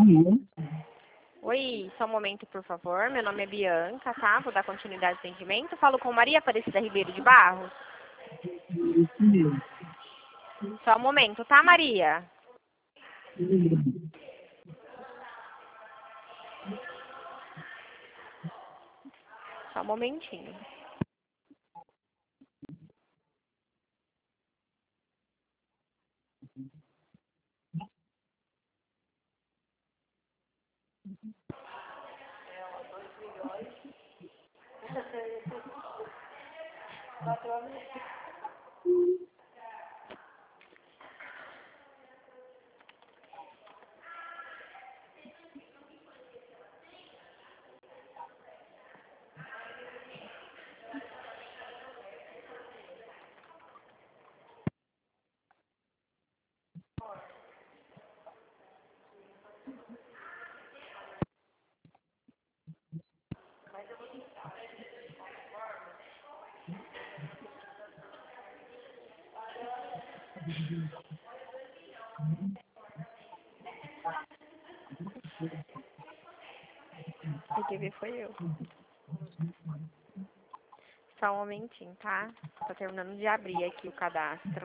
Oi, só um momento, por favor. Meu nome é Bianca, tá? Vou dar continuidade ao atendimento. Falo com Maria Aparecida Ribeiro de Barros. Só um momento, tá, Maria? Só um momentinho. Quem quer ver foi eu. Só um momentinho, tá? Tô terminando de abrir aqui o cadastro.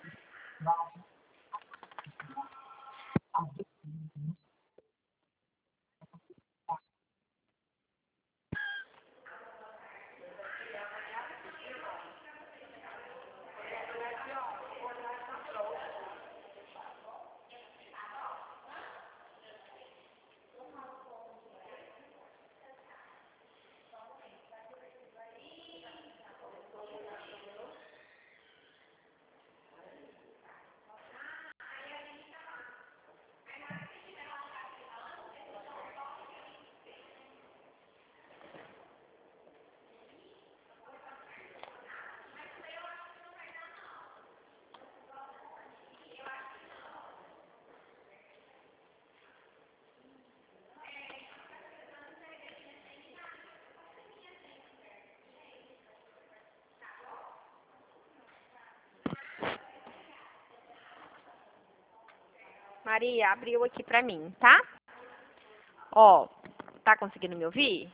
Maria, abriu aqui pra mim, tá? Ó, tá conseguindo me ouvir?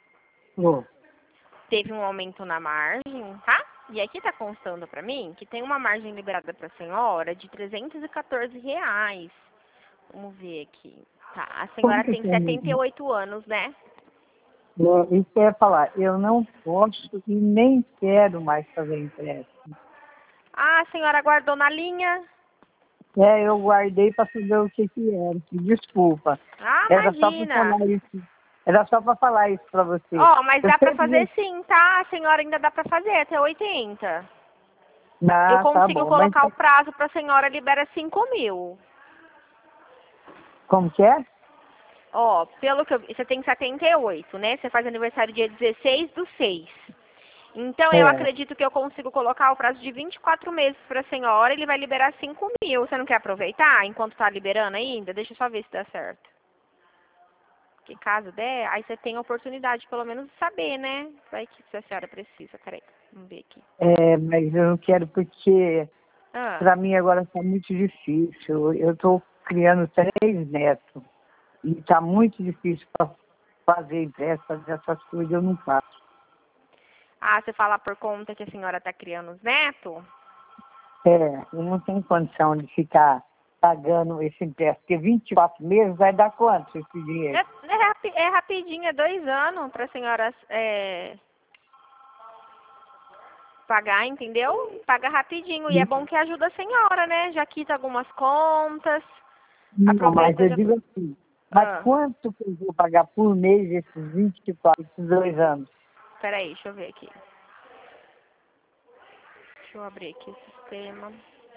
Teve um aumento na margem, tá? E aqui tá constando pra mim que tem uma margem liberada pra senhora de R$ 314. Vamos ver aqui. Tá, a senhora tem 78 anos, né? Isso que eu ia falar, eu não posso e nem quero mais fazer empréstimo. Ah, a senhora guardou na linha? Eu guardei para saber o que era. Desculpa. Ah, Era só para imagina. falar isso. Era só para falar isso para você. Ó, mas Eu dá pra fazer sempre... sim, tá? A senhora ainda dá pra fazer até 80. Eu Ah, tá consigo bom. Mas colocar o prazo pra senhora, libera 5.000. como que é? Ó, pelo que eu vi, você tem 78, né? Você faz aniversário dia 16/6. Então, eu É. acredito que eu consigo colocar o prazo de 24 meses pra senhora, ele vai liberar 5.000. Você não quer aproveitar enquanto tá liberando ainda? Deixa eu só ver se dá certo. Que caso der, aí você tem a oportunidade, pelo menos, de saber, né? Vai que se a senhora precisa. Peraí, vamos ver aqui. Mas eu não quero porque Ah, para mim agora está muito difícil. Eu estou criando 3 netos e está muito difícil para fazer empréstimo, fazer essas coisas, eu não faço. você fala por conta que a senhora tá criando os netos? Eu não tenho condição de ficar pagando esse empréstimo, porque 24 meses vai dar quanto esse dinheiro? É rapidinho, é 2 anos pra senhora pagar, entendeu? Paga rapidinho. E é bom que ajuda a senhora, né? Já quita algumas contas. Não, mas Aproveita eu já. digo assim, mas Ah, quanto que eu vou pagar por mês esses 24, esses 2 anos? peraí, deixa eu ver aqui. Deixa eu abrir aqui o sistema.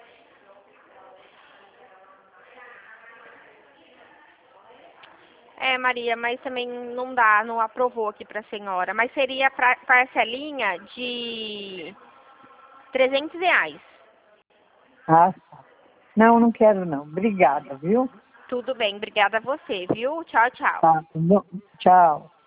Maria, mas também não dá, não aprovou aqui pra senhora. Mas seria pra essa linha de R$ 300. Ah, não, não quero não. Obrigada, viu? Tudo bem, obrigada a você, viu? Tchau, tchau. Tá, bom. Tchau.